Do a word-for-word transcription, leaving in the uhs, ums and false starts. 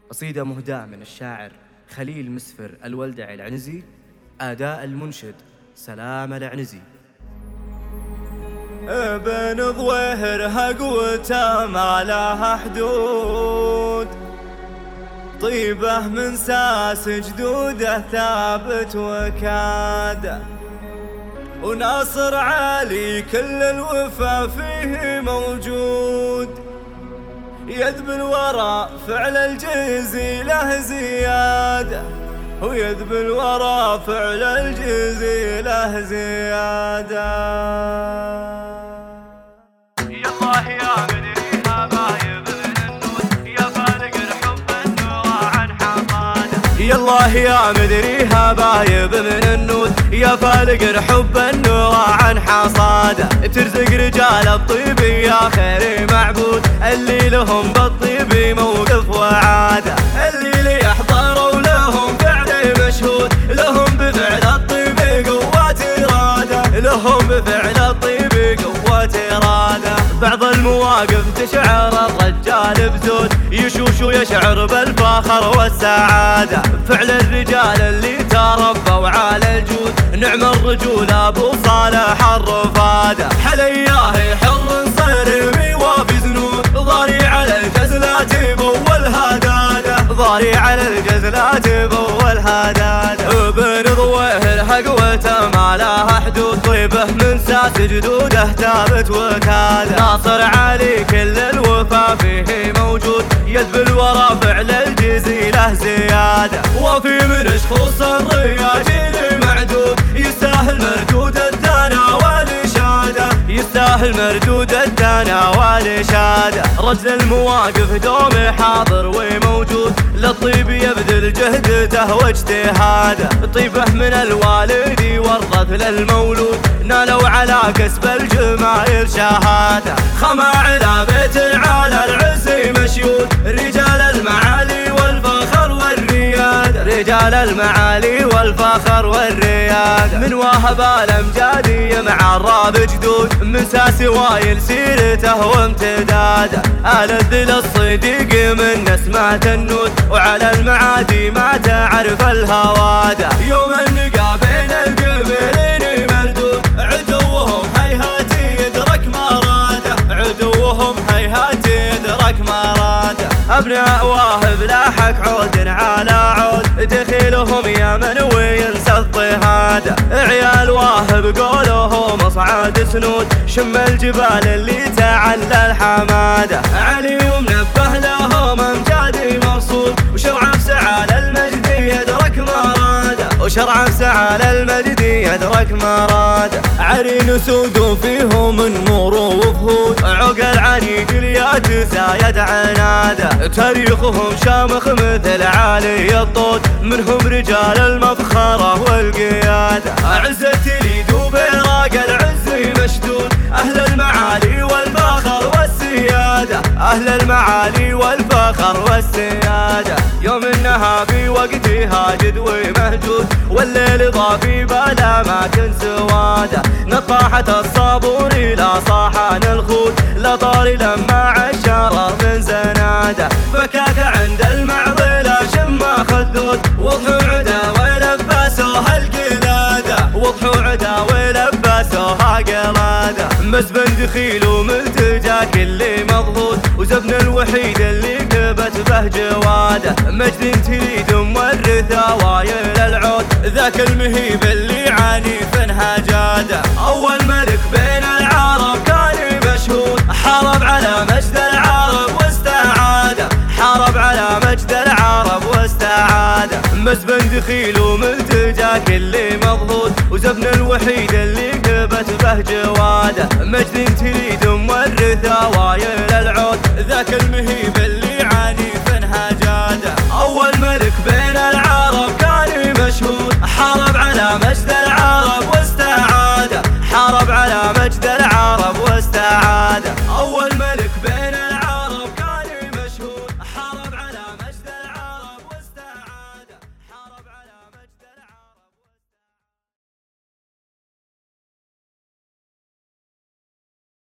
قصيدة مهداة من الشاعر خليل مسفر الولدعي العنزي. أداء المنشد سلام العنزي. ابن ظويهرها قوته ما لها حدود، طيبه من ساس جدوده ثابت وكاده، وناصر علي كل الوفا فيه موجود، يذب الورى فعل الجزي له زياده، ويذب الورى فعل الجزي له زياده. يا الله يا مدريها بايب من النود، يا فالق الحب النور عن حصاده. يا الله يا مدريها بايب من النود، يا فالق الحب النور عن حصاده. ترزق رجال الطيب يا خير معبود، اللي لهم بالطيب موقف وعاده، اللي ليحضروا لهم فعل مشهود، لهم بفعل الطيب قوة إرادة، لهم بفعل الطيب قوة إرادة. بعض المواقف تشعر الرجال بزود، يشوش ويشعر بالفخر والسعادة، فعل الرجال اللي تربوا على الجود، نعم الرجول أبو صالح الرفادة. حلياه حر صرمي وفي زنود، ضاري على الجزلات بول هدادة، ضاري على الجزلات بول هدادة. ابن ظويهرها قوته ما لها حدود، طيبه من ساس جدوده ثابت وكاده، ناصر علي كل الوفا فيه موجود، يذب الورى فعل الجزي له زياده، وفي من شخوص الرياجيل معدود، يستاهل مردود الثنا والإشادة، يستاهل مردود الثنا والإشادة. رجل المواقف دوم حاضر وموجود، للطيب يبذل جهدته واجتهاده، طيبه من الوالد ورث للمولود، نالوا على كسب الجمايل شهاده. خما على بيت على العز مشيود، رجال المعالي والفخر والرياده، رجال المعالي والفخر والرياده. من واهب الامجادي مع الراب جدود، من ساس وايل سيرته وامتداده، ألذ للصديق من نسمة النود، وعلى المعادي ما تعرف الهواده. يوم النقا بين القبلين مردود، عدوهم هيهات يدرك مراده، عدوهم هيهات يدرك مراده. أبناء واهب لاحق عود على عود، دخيلهم يمن وينسى اضطهاده، عيال واهب قولهم اصعد سنود، شم الجبال اللي تعلى الحماده. علي ومنبه لهم امجادي مقصود، وشرع بسعى للمجد يدرك مراده، وشرع بسعى للمجد يدرك مراده. عرين سود فيهم النور وفهود، عقل عنيد اليات زايد عناده، تاريخهم شامخ مثل عالي الطود، منهم رجال المفخرة والقيادة. عزة اليد وبراق العز مشدود، أهل المعالي والفخر والسيادة، أهل المعالي والفخر والسيادة. يوم النها في وقتها جد ومهجود، والليل ضافي بلا ما كن سواده، نطاحة الصابور إلى صاحان الخود، لطاري لما عشر من زناده، فكاك عند المعضلة شما خذود، وضحوا عدا ولبسوها القلادة، وضحوا عدا ولبسوها قلادة. مسبن دخيل وملتجا كل مضغوط، وزبن الوحيد اللي كبت به جواده، مجد تريد مورثه وايل العود، ذاك المهيب اللي عنيف هجاده. اول ملك بين العرب كان مشهود، حارب على مجد العرب واستعاده، حارب على مجد العرب واستعاده. مسبن دخيل وملتجا كل مضغوط، وزبن الوحيد اللي كبت به جواده، مجد تريد مورثه وايل العود، ذاك المهيب اللي عنيف هجاده. اول ملك بين العرب كان مشهود، حارب على مجد العرب واستعاده، حارب على مجد العرب واستعاده.